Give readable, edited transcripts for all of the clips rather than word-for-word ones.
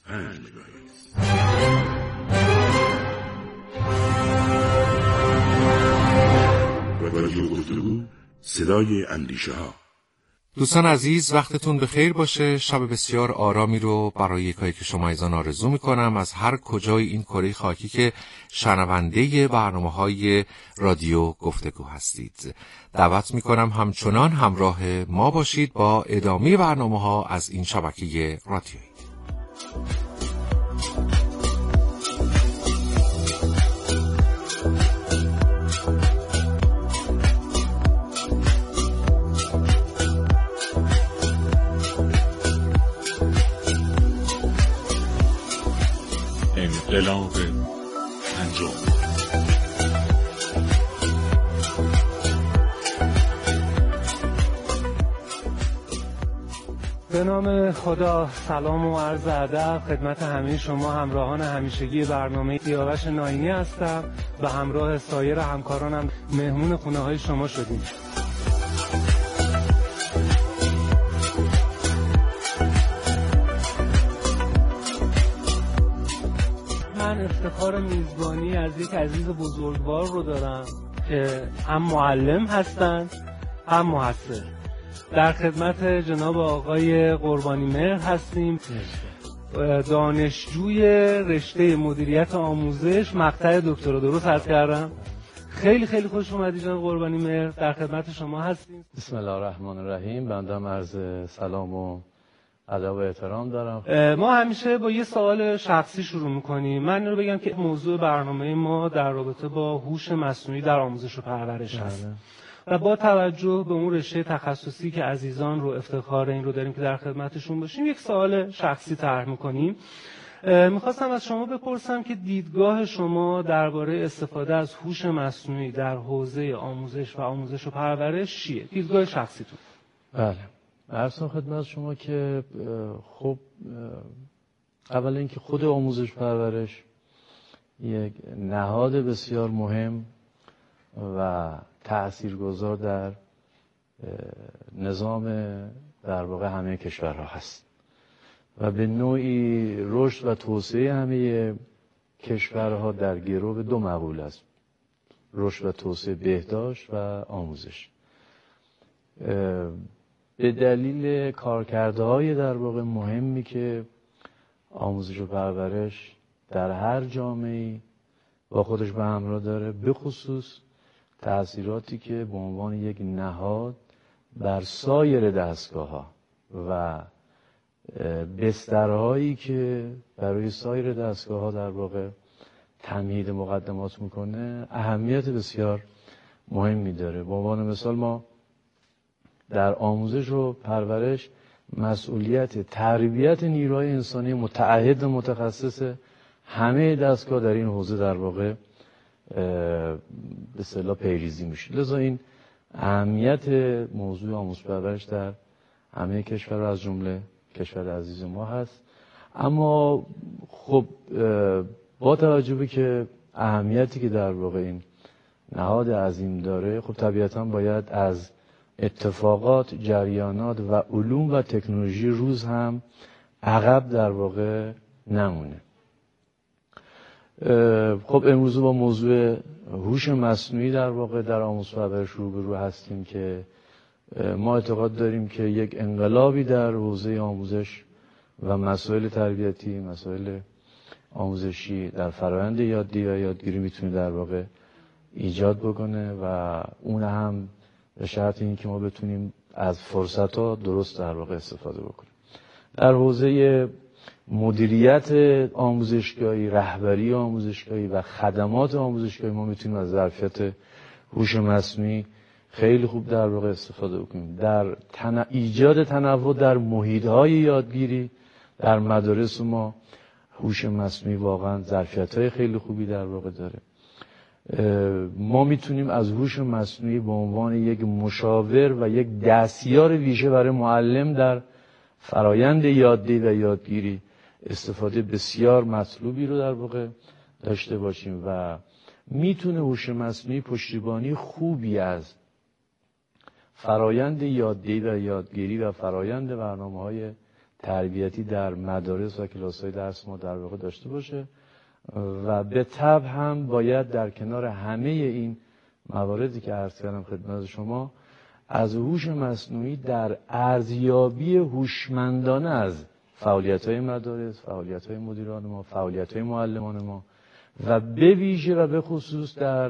مگاهرتز. رادیو گفتگو، صدای اندیشه ها. دوستان عزیز، وقتتون بخیر باشه. شب بسیار آرامی رو برای یکایی که شما ایزان آرزو میکنم از هر کجای این کره خاکی که شنونده برنامه‌های رادیو گفتگو هستید. دعوت میکنم همچنان همراه ما باشید با ادامه برنامه‌ها از این شبکه رادیویی. انقلاب پنجم. به نام خدا، سلام و عرض ادب خدمت همه شما همراهان همیشگی برنامه سیاوش ناینی هستم و همراه سایر همکارانم مهمون خونه های شما شدیم. من افتخار میزبانی از یک عزیز بزرگوار رو دارم که هم معلم هستند هم محصل. در خدمت جناب آقای قربانی مهر هستیم، دانشجوی رشته مدیریت آموزش مقطع دکترا. درست عرض کردم؟ خیلی خیلی خوش اومدید جناب قربانی مهر، در خدمت شما هستیم. بسم الله الرحمن الرحیم. بنده هم عرض سلام و ادب و احترام دارم. ما همیشه با یه سوال شخصی شروع میکنیم. من رو بگم که موضوع برنامه ما در رابطه با هوش مصنوعی در آموزش و پرورش هست و با توجه به اون رشته تخصصی که عزیزان رو افتخار این رو داریم که در خدمتشون باشیم، یک سوال شخصی طرح میکنیم. میخواستم از شما بپرسم که دیدگاه شما درباره استفاده از هوش مصنوعی در حوزه آموزش و آموزش و پرورش چیه؟ دیدگاه شخصیتون. بله، عرضم خدمت شما که خب اول اینکه خود آموزش پرورش یک نهاد بسیار مهم و تأثیرگذار در نظام در واقع همه کشورها هست و به نوعی رشد و توسعه همه کشورها در گرو دو مقوله است: رشد و توسعه بهداشت و آموزش. به دلیل کارکردهای در واقع مهمی که آموزش و پرورش در هر جامعه‌ای با خودش به همراه داره، به خصوص تأثیراتی که به عنوان یک نهاد بر سایر دستگاه‌ها و بسترهایی که برای سایر دستگاه‌ها در واقع تمهید مقدمات میکنه اهمیت بسیار مهمی داره. به عنوان مثال ما در آموزش و پرورش مسئولیت تربیت نیروهای انسانی متعهد و متخصص همه دستگاه در این حوزه در واقع به اصطلاح پیریزی میشه. لذا این اهمیت موضوع آموزش و پرورش در همه کشور از جمله کشور عزیز ما هست. اما خب با توجه به که اهمیتی که در واقع این نهاد عظیم داره، خب طبیعتاً باید از اتفاقات، جریانات و علوم و تکنولوژی روز هم عقب در واقع نمونه. خب امروز با موضوع هوش مصنوعی در واقع در آموزش و پرورش روبرو هستیم که ما اعتقاد داریم که یک انقلابی در حوزه آموزش و مسائل تربیتی، مسائل آموزشی در فرآیند یادگیری و یادگیری میتونه در واقع ایجاد بکنه و اون هم به شرط اینکه ما بتونیم از فرصت‌ها درست در واقع استفاده بکنیم. در حوزه مدیریت آموزشگاهی، رهبری آموزشگاهی و خدمات آموزشگاهی ما میتونیم از ظرفیت هوش مصنوعی خیلی خوب در واقع استفاده بکنیم. در ایجاد تنوع در محیط‌های یادگیری در مدارس ما هوش مصنوعی واقعا ظرفیت‌های خیلی خوبی در واقع داره. ما میتونیم از هوش مصنوعی به عنوان یک مشاور و یک دستیار ویژه برای معلم در فرایند یاددهی و یادگیری استفاده بسیار مطلوبی رو در واقع داشته باشیم و میتونه هوش مصنوعی پشتیبانی خوبی از فرایند یاددهی و یادگیری و فرایند برنامه‌های تربیتی در مدارس و کلاس‌های درس ما در واقع داشته باشه و به طبع هم باید در کنار همه این مواردی که عرض کردم خدمت شما از هوش مصنوعی در ارزیابی هوشمندانه از فعالیت‌های مدارس، فعالیت‌های مدیران ما، فعالیت‌های معلمان ما و به ویژه و به خصوص در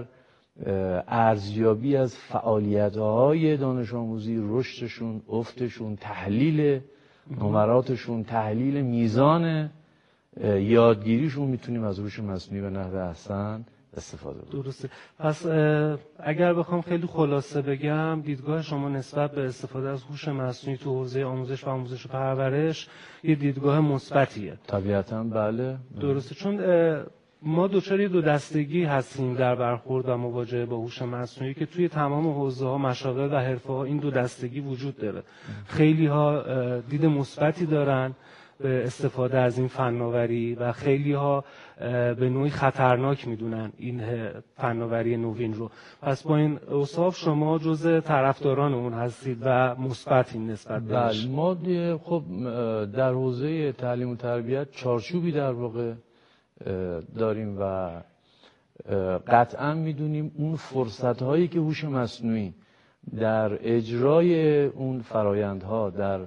ارزیابی از فعالیت‌های دانش آموزی، رشدشون، افتشون، تحلیل نمراتشون، تحلیل میزان یادگیریشون میتونیم از هوش مصنوعی به نحو احسن استفاده کنیم. درسته. پس اگر بخوام خیلی خلاصه بگم، دیدگاه شما نسبت به استفاده از هوش مصنوعی تو حوزه آموزش و آموزش و پرورش یه دیدگاه مثبتیه. طبیعتاً بله. درسته، چون ما دچار دو دستگی هستیم در برخورد و مواجهه با هوش مصنوعی که توی تمام حوزه‌ها، مشاغل و حرفه‌ها این دو دستگی وجود داره. خیلی‌ها دید مثبتی دارن به استفاده از این فناوری و خیلی‌ها به نوعی خطرناک میدونن این فناوری نوین رو. پس با این اوصاف شما جزء طرفداران اون هستید و مثبتین نسبت بهش. بله، ما خب در حوزه تعلیم و تربیت چارچوبی در واقع داریم و قطعا میدونیم اون فرصت‌هایی که هوش مصنوعی در اجرای اون فرایندها، در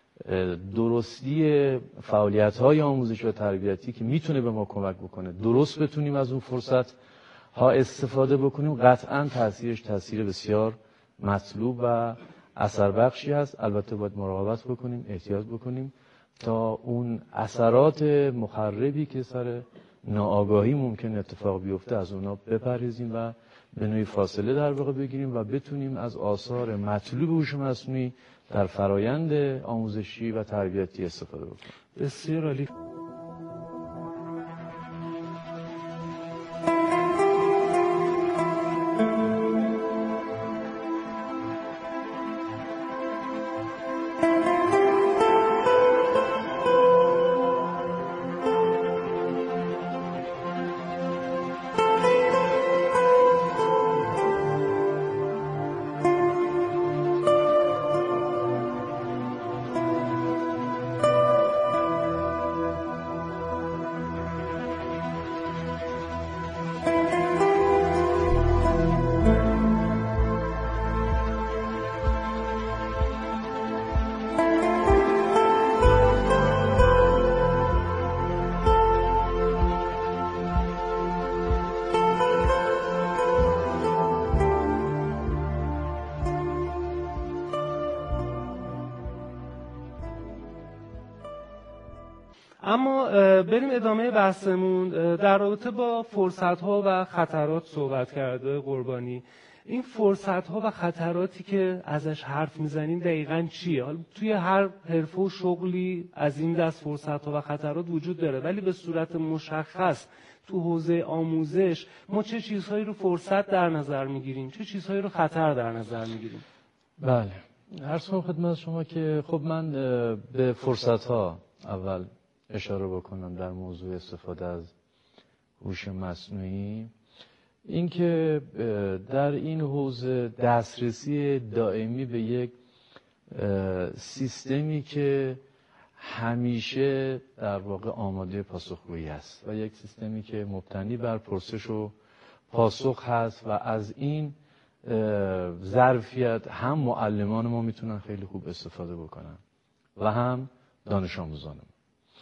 درستی فعالیت‌های آموزش و تربیتی که میتونه به ما کمک بکنه درست بتونیم از اون فرصت ها استفاده بکنیم، قطعا تاثیرش تاثیر بسیار مطلوب و اثر بخشی هست. البته باید مراقبت بکنیم، احتیاط بکنیم تا اون اثرات مخربی که سر ناآگاهی ممکن اتفاق بیفته از اونا بپرهیزیم و به نوعی فاصله در واقع بگیریم و بتونیم از آثار مطلوب هوش مصنوعی در فرایند آموزشی و تربیتی استفاده بکنیم. بسیار عالی. اما بریم ادامه بحثمون. در رابطه با فرصت‌ها و خطرات صحبت کرده قربانی. این فرصت‌ها و خطراتی که ازش حرف میزنیم دقیقاً چیه؟ حالا توی هر حرفه و شغلی از این دست فرصت‌ها و خطرات وجود داره، ولی به صورت مشخص تو حوزه آموزش ما چه چیزهایی رو فرصت در نظر میگیریم، چه چیزهایی رو خطر در نظر میگیریم؟ بله، عرض کنم خدمت شما که خب من به فرصت‌ها اول اشاره بکنم در موضوع استفاده از هوش مصنوعی. اینکه در این حوزه دسترسی دائمی به یک سیستمی که همیشه در واقع آماده پاسخگویی است و یک سیستمی که مبتنی بر پرسش و پاسخ هست و از این ظرفیت هم معلمان ما میتونن خیلی خوب استفاده بکنن و هم دانش آموزان ما.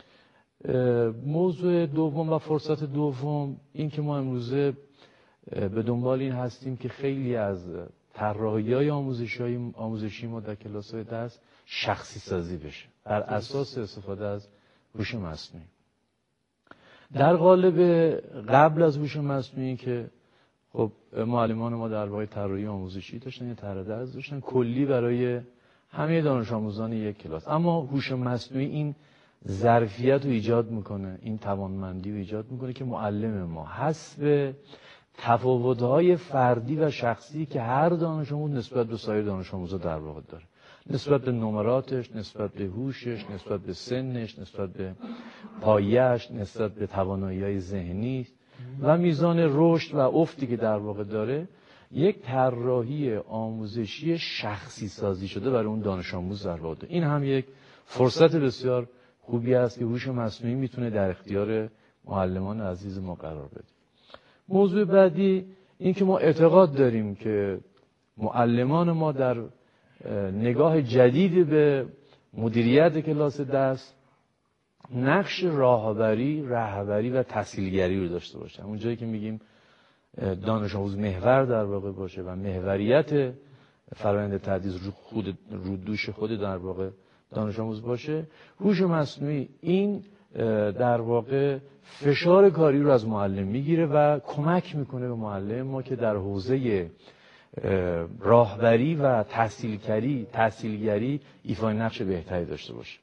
موضوع دوم و فرصت دوم این که ما امروزه به دنبال این هستیم که خیلی از طراحی‌های آموزشی ما در کلاس‌های درس شخصی سازی بشه بر اساس استفاده از هوش مصنوعی. در قالب قبل از هوش مصنوعی که خب معلمان ما در واقع طراحی آموزشی داشتن، یه طرح درس داشتن کلی برای همه دانش آموزان یک کلاس، اما هوش مصنوعی این ظرفیت رو ایجاد میکنه، این توانمندی رو ایجاد میکنه که معلم ما حسب تفاوت‌های فردی و شخصی که هر دانش آموز نسبت به سایر دانش آموزا در واقع داره، نسبت به نمراتش، نسبت به هوشش، نسبت به سنش، نسبت به پایه‌اش، نسبت به توانایی‌های ذهنی و میزان رشد و افتی که در واقع داره، یک طراحی آموزشی شخصی سازی شده برای اون دانش آموز در واقع. این هم یک فرصت بسیار خوبی است که هوش مصنوعی میتونه در اختیار معلمان عزیز ما قرار بده. موضوع بعدی این که ما اعتقاد داریم که معلمان ما در نگاه جدید به مدیریت کلاس درس نقش رهبری و تحصیلگری رو داشته باشن. اونجایی که میگیم دانش آموز محور در واقع باشه و محوریت فرآیند تدریس رو دوش خود در واقع دانش آموز باشه، هوش مصنوعی این در واقع فشار کاری رو از معلم میگیره و کمک میکنه به معلم ما که در حوزه راهبری و تحصیلگری ایفای نقش بهتری داشته باشه.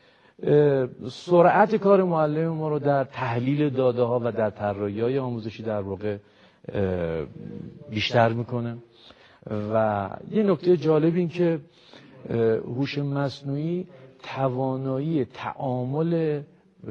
سرعت کار معلم ما رو در تحلیل داده ها و در طراحی‌های آموزشی در واقع بیشتر میکنه. و یه نکته جالب این که هوش مصنوعی توانایی تعامل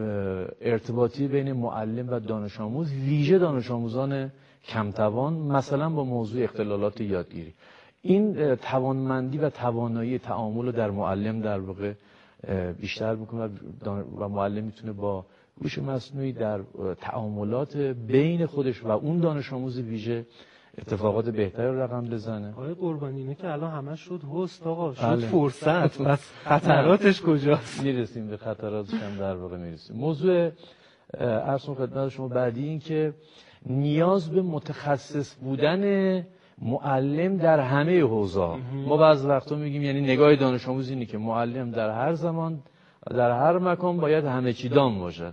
ارتباطی بین معلم و دانش آموز، ویژه دانش آموزان کمتوان، مثلا با موضوع اختلالات یادگیری، این توانمندی و توانایی تعامل رو در معلم در واقع بیشتر میکنه و معلم میتونه با هوش مصنوعی در تعاملات بین خودش و اون دانش آموز ویژه اتفاقات بهتری رو رقم بزنه. آقای قربانی اینه که الان همش شد هست آقا، شد بله. فرصت، پس خطراتش کجاست؟ میرسیم به خطراتش هم در واقع میرسیم. موضوع عرض خدمت شما بعدی این که نیاز به متخصص بودن معلم در همه حوزه. ما بعضی وقتا میگیم یعنی نگاه دانش آموز اینه که معلم در هر زمان در هر مکان باید همه چی دان باشد.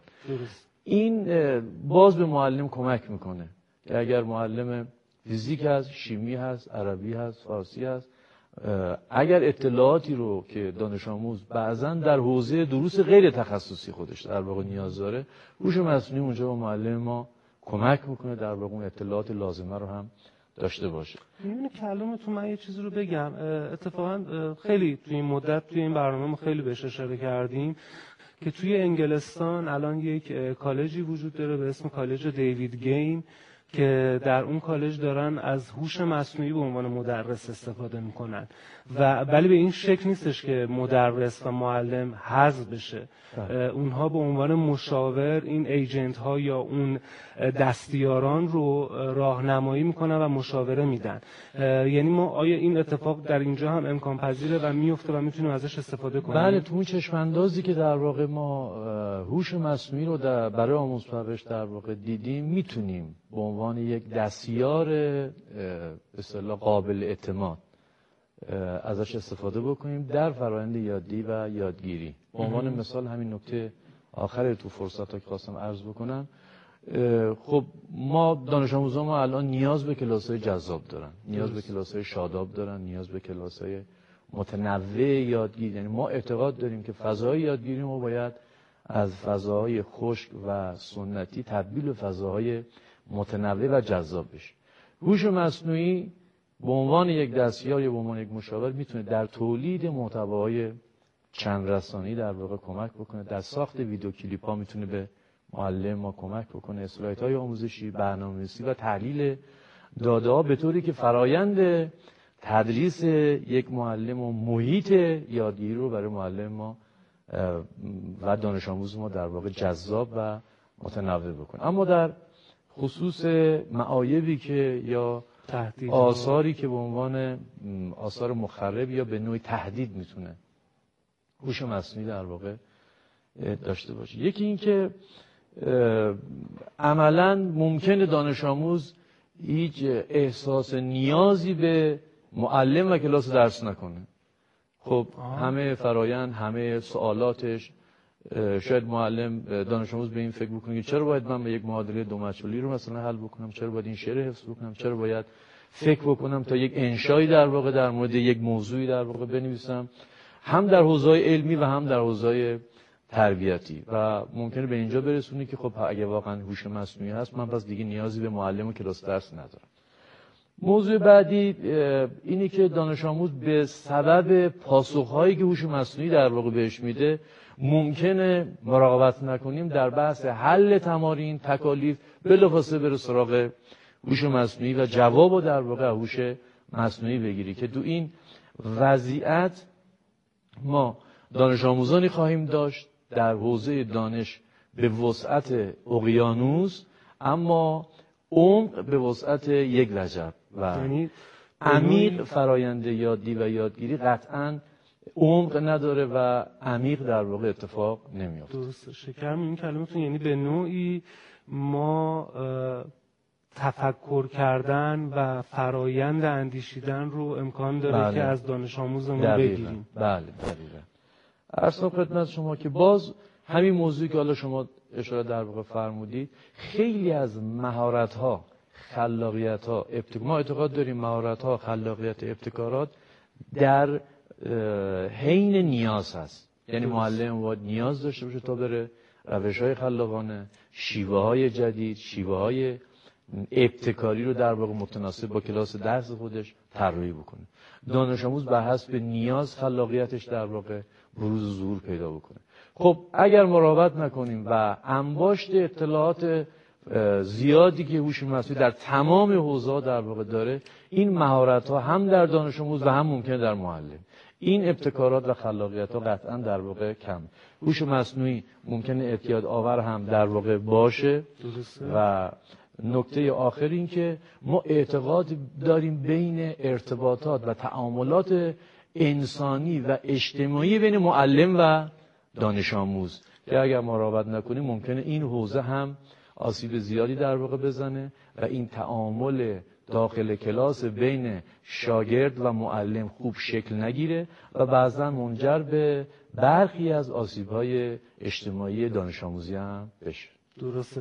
این باز به معلم کمک میکنه که اگر معلم فیزیک هست، شیمی هست، عربی هست، فارسی هست، اگر اطلاعاتی رو که دانش آموز بعضا در حوزه دروس غیر تخصصی خودش در واقع نیاز داره، هوش مصنوعی اونجا با معلم ما کمک میکنه در واقع اون اطلاعات لازمه رو هم داشته باشه. میونه کلامتون من یه چیزی رو بگم. اتفاقا خیلی توی این مدت توی این برنامه ما خیلی بهش اشاره کردیم که توی انگلستان الان یک کالجی وجود داره به اسم کالج دیوید گین که در اون کالج دارن از هوش مصنوعی به عنوان مدرس استفاده میکنن و ولی به این شکل نیستش که مدرس و معلم حذف بشه. اونها به عنوان مشاور این ایجنت ها یا اون دستیاران رو راهنمایی میکنن و مشاوره میدن. یعنی ما آیا این اتفاق در اینجا هم امکان پذیره و میفته و میتونیم ازش استفاده کنیم؟ بله، تو اون چشم اندازی که در واقع ما هوش مصنوعی رو برای آموزش پرورش در واقع دیدیم، میتونیم به عنوان یک دستیار به اصطلاح قابل اعتماد ازش استفاده بکنیم در فرآیند یادگیری و یادگیری. به عنوان مثال همین نکته آخر تو فرصت‌ها که خواستم عرض بکنم، خب ما دانش آموزان ما الان نیاز به کلاس‌های جذاب دارن، نیاز به کلاس‌های شاداب دارن، نیاز به کلاس‌های متنوع یادگیری. یعنی ما اعتقاد داریم که فضای یادگیری ما باید از فضاهای خشک و سنتی تبدیل به فضاهای متنوع و جذاب بشه. هوش مصنوعی به عنوان یک دستیار یا به عنوان یک مشاور میتونه در تولید محتواهای چند رسانه‌ای در واقع کمک بکنه، در ساخت ویدیو کلیپ ها میتونه به معلم ما کمک بکنه، اسلایدهای آموزشی، برنامه‌نویسی و تحلیل داده ها، به طوری که فرایند تدریس یک معلم و محیط یادگیری رو برای معلم ما و دانش آموز ما در واقع جذاب و متنوع بکنه. اما در خصوص معایبی که یا آثاری که به عنوان آثار مخرب یا به نوعی تهدید میتونه هوش مصنوعی در واقع داشته باشه، یکی این که عملاً ممکنه دانش آموز هیچ احساس نیازی به معلم و کلاس درس نکنه. خب همه فرایند، همه سوالاتش، شاید معلم دانش آموز به این فکر بکنه که چرا باید من به یک معادله دو مجهولی رو مثلا حل بکنم، چرا باید این شعر حفظ بکنم، چرا باید فکر بکنم تا یک انشایی در واقع در مورد یک موضوعی در واقع بنویسم، هم در حوزه علمی و هم در حوزه تربیتی. و ممکنه به اینجا برسونی که خب اگه واقعا هوش مصنوعی هست من پس دیگه نیازی به معلم و کلاس درس ندارم. موضوع بعدی اینی که دانش آموز به سبب پاسخهایی که هوش مصنوعی در واقع بهش میده ممکنه مراقبت نکنیم در بحث حل تمارین، تکالیف، بلافاصله بره سراغ هوش مصنوعی و جوابو در واقع هوش مصنوعی بگیری که تو این وضعیت ما دانش آموزانی خواهیم داشت در حوزه دانش به وسعت اقیانوس، اما عمق به وسعت یک وجب و عمیق فرآیند یادی و یادگیری قطعاً عمق نداره و عمیق در واقع اتفاق نمیافته. درسته. شکرم این کلمتون یعنی به نوعی ما تفکر کردن و فرایند اندیشیدن رو امکان داره که از دانش آموزمون بگیریم. بله دقیقاً. عرض خدمت شما که باز همین موضوعی که حالا شما اشاره در واقع فرمودید، خیلی از مهارت‌ها، خلاقیت‌ها، ما اعتقاد داریم مهارت‌ها، خلاقیت، ابتکارات در حین نیاز هست. یعنی معلم باید نیاز داشته باشه تا بره روش‌های خلاقانه، شیوه‌های جدید، شیوه‌های ابتکاری رو در واقع متناسب با کلاس درس خودش طراحی بکنه. دانش آموز بر حسب نیاز خلاقیتش در واقع بروز ظهور پیدا بکنه. خب اگر مراقبت نکنیم و انباشت اطلاعات زیادی که هوش مصنوعی در تمام حوزه‌ها در واقع داره، این مهارت‌ها هم در دانش آموز و هم ممکنه در معلم، این ابتکارات و خلاقیت‌ها قطعاً در واقع کم. هوش مصنوعی ممکنه اعتیاد آور هم در واقع باشه. درسته. و نکته آخر این که ما اعتقاد داریم بین ارتباطات و تعاملات انسانی و اجتماعی بین معلم و دانش آموز که اگر مراقبت نکنیم ممکنه این حوزه هم آسیب زیادی در واقع بزنه و این تعامل داخل کلاس بین شاگرد و معلم خوب شکل نگیره و بعضا منجر به برخی از آسیب‌های اجتماعی دانش آموزی هم بشه. درسته.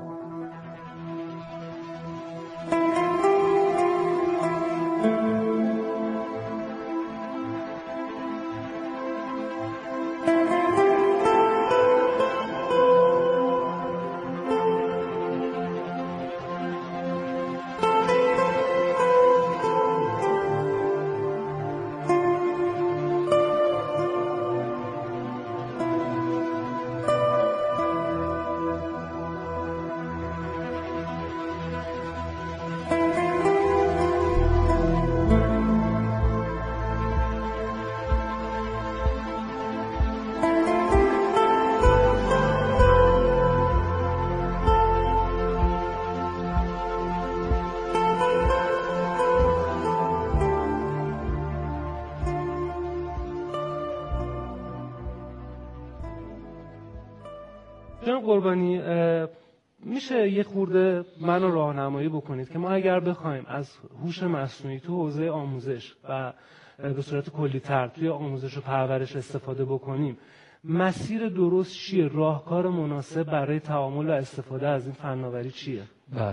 جناب قربانی، میشه یه خورده منو راهنمایی بکنید که ما اگر بخوایم از هوش مصنوعی تو حوزه آموزش و به صورت کلی‌تر توی آموزش و پرورش استفاده بکنیم، مسیر درست چیه؟ راهکار مناسب برای تعامل و استفاده از این فناوری چیه؟ بله.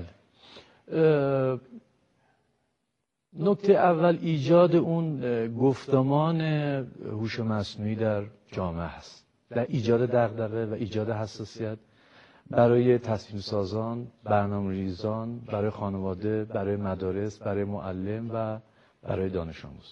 نکته اول ایجاد اون گفتمان هوش مصنوعی در جامعه است، در ایجاد دغدغه و ایجاد حساسیت برای تصمیم سازان، برنامه‌ریزان، برای خانواده، برای مدارس، برای معلم و برای دانش آموز.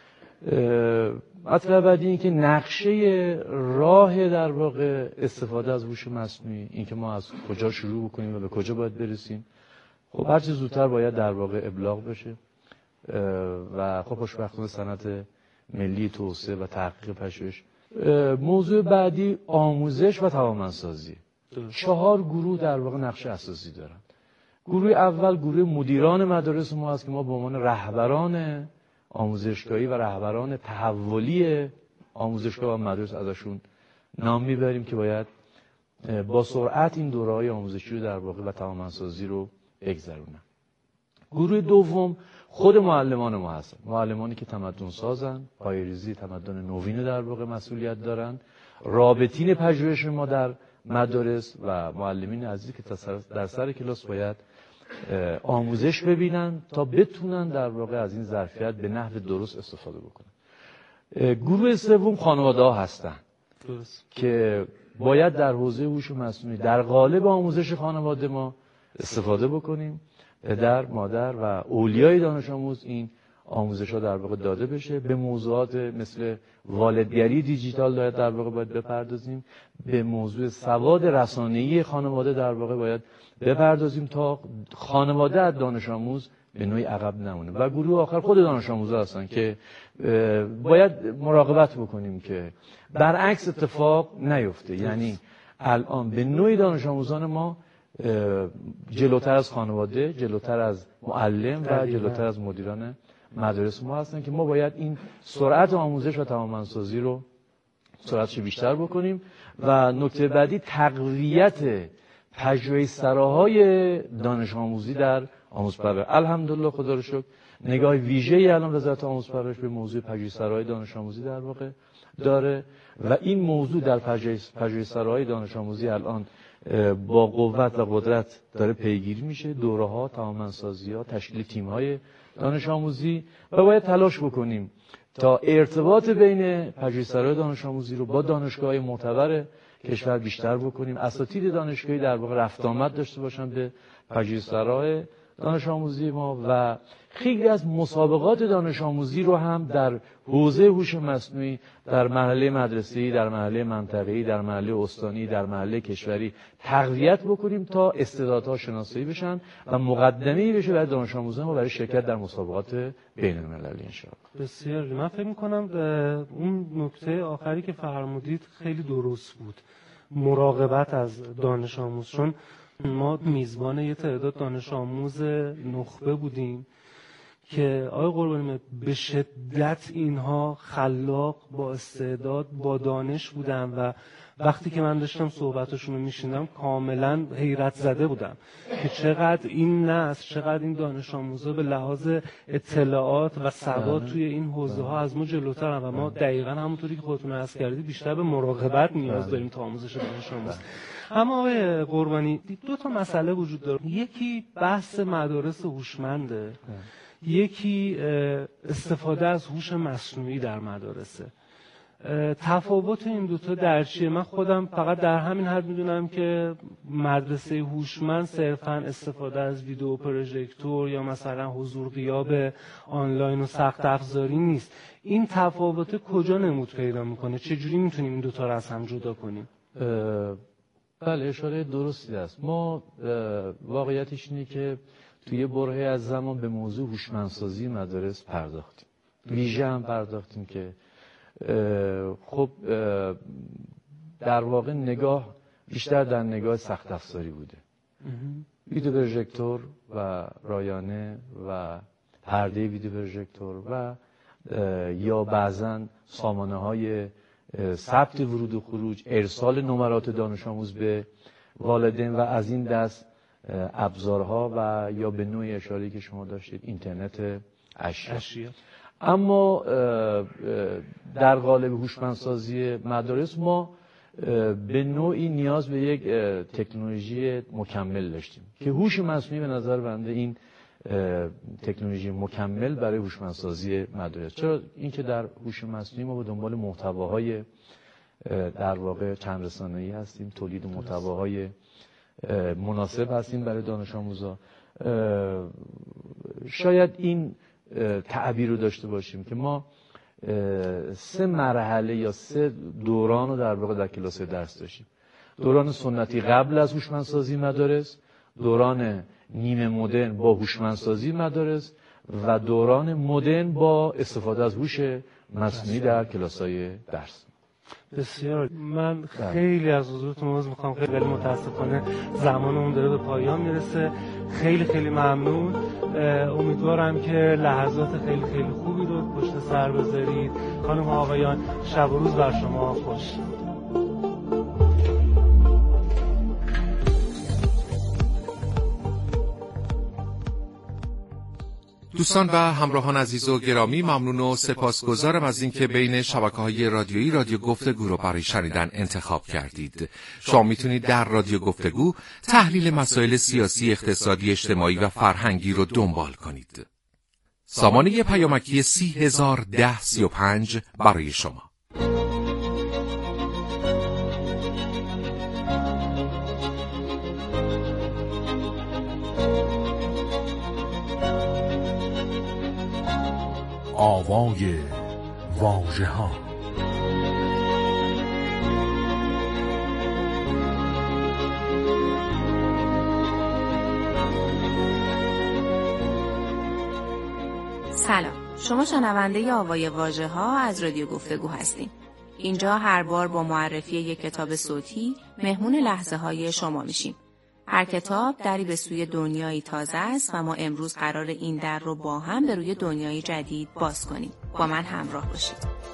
مطلب بعدی این که نقشه راه در واقع استفاده از هوش مصنوعی، این که ما از کجا شروع بکنیم و به کجا باید برسیم، خب هر چه زودتر باید در واقع ابلاغ بشه و خب خوشبختانه صنعت ملی توسعه و تحقیق پژوهش. موضوع بعدی آموزش و توانمندسازی. 4 گروه در واقع نقش اساسی دارن. گروه اول گروه مدیران مدارس ما هست که ما به عنوان رهبران آموزشگاهی و رهبران تحولی آموزشگاه و مدارس ازشون نام میبریم که باید با سرعت این دوره‌های آموزشی رو در واقع و توانمندسازی رو بگذرونن. گروه دوم خود معلمان ما هستن، معلمانی که تمدن سازن، پایه‌ریزی تمدن نوین در واقع مسئولیت دارن، رابطین پژوهش ما در مدارس و معلمین عزیزی که در سر کلاس باید آموزش ببینن تا بتونن در واقع از این ظرفیت به نحو درست استفاده بکنن. گروه سوم خانواده ها هستن که باید در حوزه هوش مصنوعی در قالب آموزش خانواده ما استفاده بکنیم. پدر، مادر و اولیای دانش آموز این آموزش ها در واقع داده بشه. به موضوعات مثل والدگری دیجیتال در واقع باید بپردازیم. به موضوع سواد رسانه‌ای خانواده در واقع باید بپردازیم تا خانواده از دانش آموز به نوعی عقب نمونه. و گروه آخر خود دانش آموزا هستن که باید مراقبت بکنیم که برعکس اتفاق نیفته. یعنی الان به نوعی دانش آموزان ما جلوتر از خانواده، جلوتر از معلم و جلوتر از مدیران مدارس ما هستن که ما باید این سرعت آموزش و توانمندسازی رو سرعتش بیشتر بکنیم. و نکته بعدی تقویت پژوهش‌سراهای دانش آموزی در آموزش پرورش. الحمدلله خدا رو شکر نگاه ویژه‌ای الان وزارت آموزش پرورش به موضوع پژوهش‌سراهای دانش آموزی در واقع داره و این موضوع در پژوهش‌سراهای دانش آموزی الان با قوت و قدرت داره پیگیری میشه. دوره‌ها، توانمندسازی‌ها، تشکیل تیم‌های دانش آموزی و باید تلاش بکنیم تا ارتباط بین پژوهش‌سراهای دانش آموزی رو با دانشگاه‌های معتبر کشور بیشتر بکنیم. اساتید دانشگاهی در واقع رفت آمد داشته باشن به پژوهش‌سراهای دانش آموزی ما و خیلی از مسابقات دانش آموزی رو هم در حوزه هوش مصنوعی در مرحله مدرسه‌ای، در مرحله منطقه‌ای، در مرحله استانی، در مرحله کشوری تقویت بکنیم تا استعدادها شناسایی بشن و مقدمه‌ای بشه برای دانش آموزان ما برای شرکت در مسابقات بین‌المللی ان شاء الله. بسیار. من فکر می‌کنم اون نکته آخری که فرمودید خیلی درست بود. مراقبت از دانش آموز، چون ما میزبان یه تعداد دانش آموز نخبه بودیم که آقای قربانی به شدت اینها خلاق، با استعداد، با دانش بودن و وقتی که من داشتم صحبتشون رو میشنیدم کاملا حیرت زده بودم که چقدر این نسل، چقدر این دانش آموزا به لحاظ اطلاعات و سواد توی این حوزه ها از ما جلوترن و ما دقیقاً همونطوری که خودتون عرض کردید بیشتر به مراقبت نیاز داریم تا آموزش دانش آموز. اما آقای قربانی دو تا مسئله وجود داره. یکی بحث مدارس هوشمنده، یکی استفاده از هوش مصنوعی در مدارسه. تفاوت این دوتا در چیه؟ من خودم فقط در همین حد میدونم که مدرسه هوشمند صرفاً استفاده از ویدیو پروژکتور یا مثلا حضور غیاب آنلاین و سخت افزاری نیست. این تفاوت کجا نمود پیدا میکنه؟ چجوری میتونیم این دوتا رو از هم جدا کنیم؟ بله، اشاره درستی است. ما واقعیتش اینه که توی برهه‌ای از زمان به موضوع هوشمندسازی مدارس پرداختیم. ویژه هم پرداختیم که خب در واقع نگاه بیشتر در نگاه سخت افزاری بوده. ویدیو پروژکتور و رایانه و پرده ویدیو پروژکتور و یا بعضاً سامانه‌های ثبت ورود و خروج، ارسال نمرات دانش آموز به والدین و از این دست ابزارها و یا به نوعی اشاره‌ای که شما داشتید اینترنت اشیا. اما در قالب هوشمندسازی مدارس ما به نوعی نیاز به یک تکنولوژی مکمل داشتیم که هوش مصنوعی به نظر بنده این تکنولوژی مکمل برای هوشمندسازی مدارس. چرا؟ اینکه در هوش مصنوعی ما به دنبال محتواهای در واقع چند رسانه‌ای هستیم، تولید محتواهای مناسب هستیم برای دانش آموزا. شاید این تعبیر رو داشته باشیم که ما 3 مرحله یا 3 دوران رو در واقع در کلاس درس داشتیم. دوران سنتی قبل از هوشمندسازی مدارس، دوران نیمه مدرن با هوشمندسازی مدارس و دوران مدرن با استفاده از هوش مصنوعی در کلاس‌های درس. بسیار. من خیلی از حضورتون عذر میخوام، خیلی متاسفانه زمانمون داره به پایان میرسه. خیلی خیلی ممنون. امیدوارم که لحظات خیلی خیلی خوبی رو پشت سر بذارید. خانم و آقایان، شب و روز بر شما خوش. دوستان و همراهان عزیز و گرامی، ممنون و سپاسگزارم از اینکه بین شبکه‌های رادیویی رادیو گفتگو رو برای شنیدن انتخاب کردید. شما میتونید در رادیو گفتگو تحلیل مسائل سیاسی، اقتصادی، اجتماعی و فرهنگی رو دنبال کنید. سامانه پیامکی 301035 برای شما. آوای واژه‌ها. سلام، شما شنونده آوای واژه ها از رادیو گفتگو هستین. اینجا هر بار با معرفی یک کتاب صوتی مهمون لحظه های شما میشیم. هر کتاب دری به سوی دنیایی تازه است و ما امروز قرار این در رو با هم به روی دنیای جدید باز کنیم. با من همراه باشید.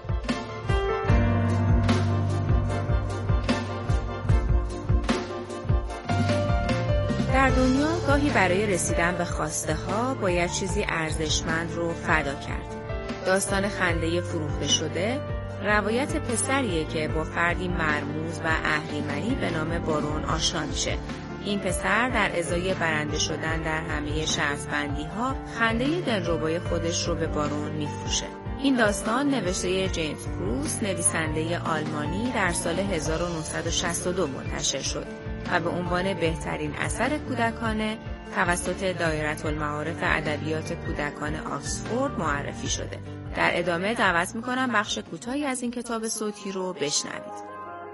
در دنیا گاهی برای رسیدن به خواسته ها باید چیزی ارزشمند رو فدا کرد. داستان خنده فروخته شده روایت پسریه که با فردی مرموز و اهریمنی به نام بارون آشنا میشه. این پسر در ازای برنده شدن در همه شرطبندی ها خنده دلربای خودش رو به بارون میفروشه. این داستان نوشته جیمز پروست، نویسنده آلمانی، در سال 1962 منتشر شد و به عنوان بهترین اثر کودکانه توسط دایره المعارف ادبیات کودکان آکسفورد معرفی شده. در ادامه دعوت میکنم بخش کوتاهی از این کتاب صوتی رو بشنوید.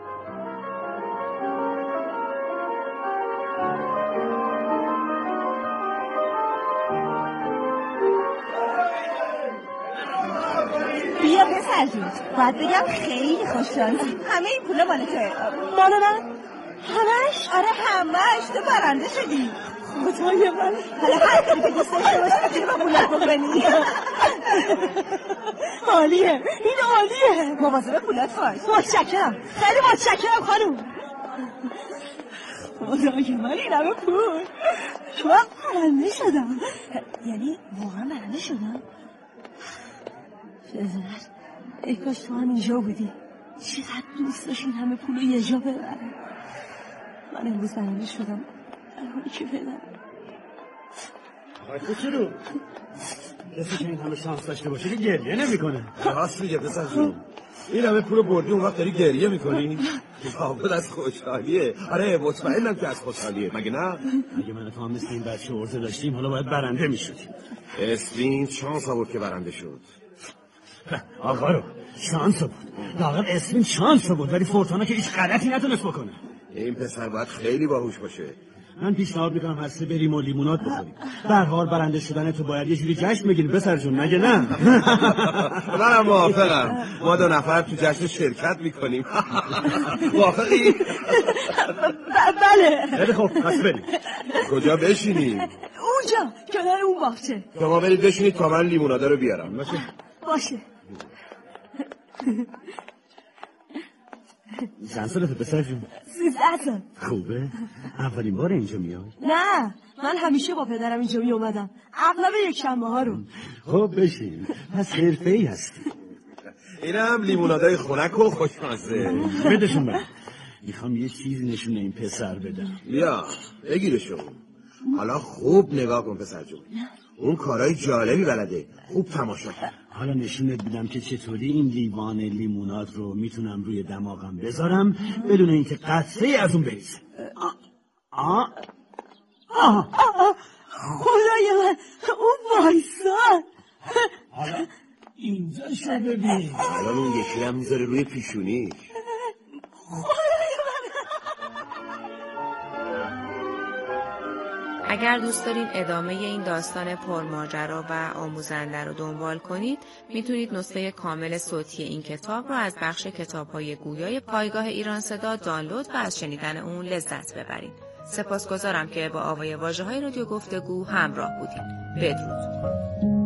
بیا پسر جون، باید بگم خیلی خوششانسی. همه این پولا مال توه. مال من؟ همش؟ آره همش. تو برنده شدی. خدای من. حالا هر کاری که دوست داشته باشی میتونی با پولت بکنی. عالیه، این عالیه. مواظب پولت باش. متشکرم، خیلی متشکرم خانوم. خدای من این همه پول. من برنده شدم. یعنی واقعا برنده شدم؟ شزرت، ای کاش تو هم اینجا بودی. چقدر دوست داشت این همه پول رو یه جا ببره. من امروز برنده شدم، در حالی که بدم. آقای کوچولو، کسی که این همه شانس داشته باشه که گریه نمی کنه. راست میگه پسر جون، این همه پول بردی اون وقت داری گریه میکنی؟ لابد از خوشحالیه. آره مطمئنم که از خوشحالیه، مگه نه؟ اگه من تو هم مثل این بچه عرضه داشتیم حالا باید برنده میشدیم. اسلین شانس آورد که برنده شد. آقا رو شانس بود، لااقل اسمین شانس بود، ولی فورتونا که هیچ غلطی نتونست بکنه. این پسر باید خیلی باهوش باشه. من پیشنهاد میکنم هسته بریم و لیموناد بخوریم. به هر حال برنده شدن تو باید یه جوری جشن بگیریم پسر جون، مگه نه؟ منم موافقم. ما دو نفر تو جشن شرکت میکنیم. موافقی؟ بله. خیلی خوب، پس بریم. کجا بشینیم؟ اونجا کنار اون باغچه. شما برید بشینید تا من لیموناده رو بیارم. باشه. چند سالته پسر جون؟ 13 سال. خوبه؟ اولین بار اینجا میای؟ نه، من همیشه با پدرم اینجا می اومدم، اغلب یک شنبه ها رو. خب بشین، پس حرفه‌ای هستی. اینم لیمونادای خنک و خوشمزه. بدشون من، میخوام یه چیزی نشونه این پسر بدم. بیا بگیرشون. حالا خوب نگاه کن پسر جون، اون کارهای جالبی بلده، خوب تماشا کن. حالا نشونت بدم که چطوری این لیوان لیموناد رو میتونم روی دماغم بذارم بدون اینکه قطره از اون بریزه. خدای من، اون وایسان. حالا اینجا شو ببین. حالا اون یکی هم میذاره روی پیشونیش. اگر دوست دارین ادامه این داستان پرماجرا و آموزنده رو دنبال کنید، میتونید نسخه کامل صوتی این کتاب رو از بخش کتاب‌های گویای پایگاه ایران صدا دانلود و از شنیدن اون لذت ببرید. سپاسگزارم که با آوای واژه‌های رادیو گفتگو همراه بودید. بدرود.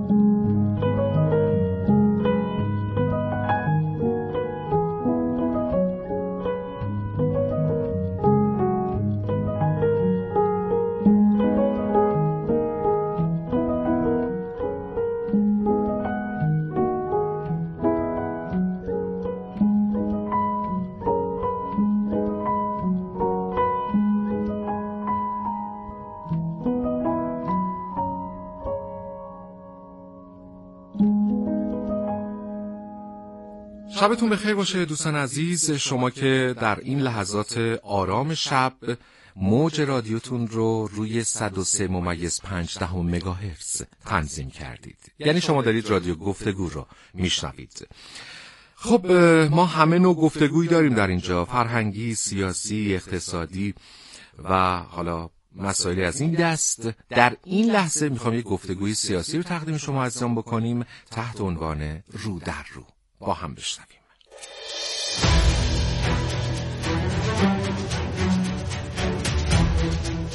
شبتون بخیر باشه دوستان عزیز. شما که در این لحظات آرام شب موج رادیوتون رو روی 103.5 مگاهرتز تنظیم کردید، یعنی شما دارید رادیو گفتگو رو میشنوید. خب ما همه نوع گفتگویی داریم در اینجا، فرهنگی، سیاسی، اقتصادی و حالا مسائلی از این دست در این لحظه میخوام یک گفتگوی سیاسی رو تقدیم شما عزیزان بکنیم تحت عنوان رو در رو. با هم بشنویم.